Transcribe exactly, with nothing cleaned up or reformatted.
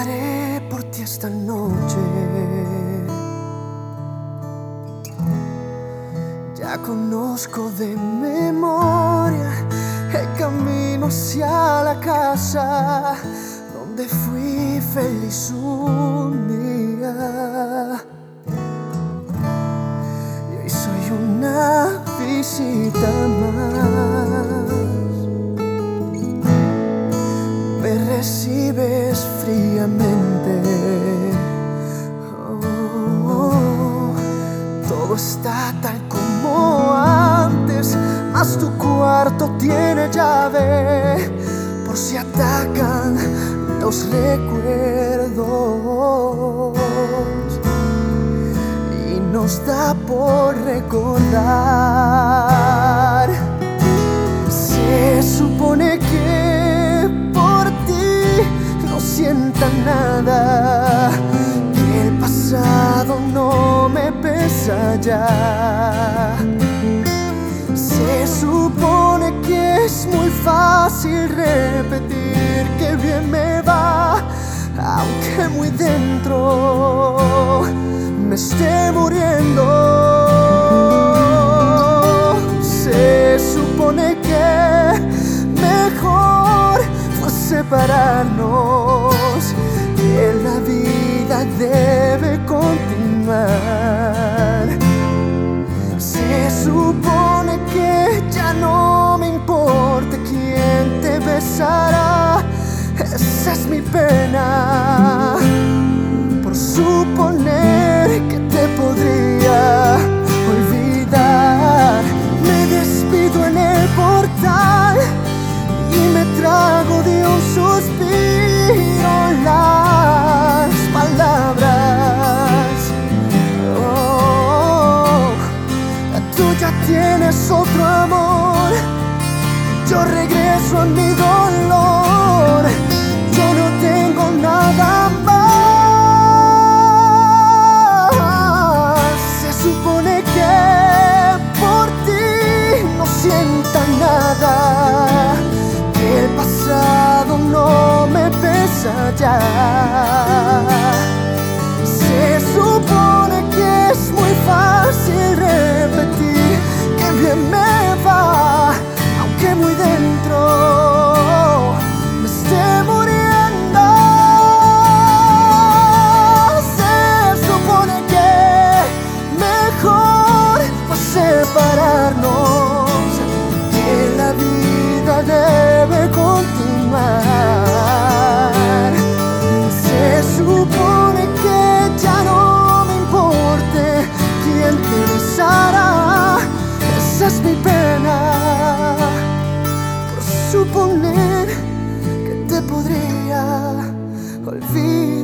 Rezaré por ti esta noche. Ya conozco de memoria el camino hacia la casa donde fui feliz un día. Y hoy soy una visita más. Me recibes fríamente. Oh, oh, todo está tal como antes, mas tu cuarto tiene llave por si atacan los recuerdos. Y nos da por recordar. Se supone que por ti no sienta nada, que el pasado no me pesa ya. Se supone que es muy fácil repetir que bien me va, aunque muy dentro me esté muriendo. Se supone que mejor fue separarnos, que la vida debe continuar. Se supone que ya no me importa quién te besará. Esa es mi pena por suponer que te podría olvidar. Me despido en el portal y me trago de un suspiro las palabras. Oh, tú ya tienes otro amor, yo regreso a mi dolor. Yo no tengo nada más. Se supone que por ti no sienta nada, que el pasado no me pesa ya. Se supone que es muy fácil repetir que bien me va, aunque muy dentro me esté muriendo. Se supone que mejor fue separarnos, que la vida debe continuar. Se supone que ya no me importe quién te besará. Esa es mi pena por suponer que te podría olvidar.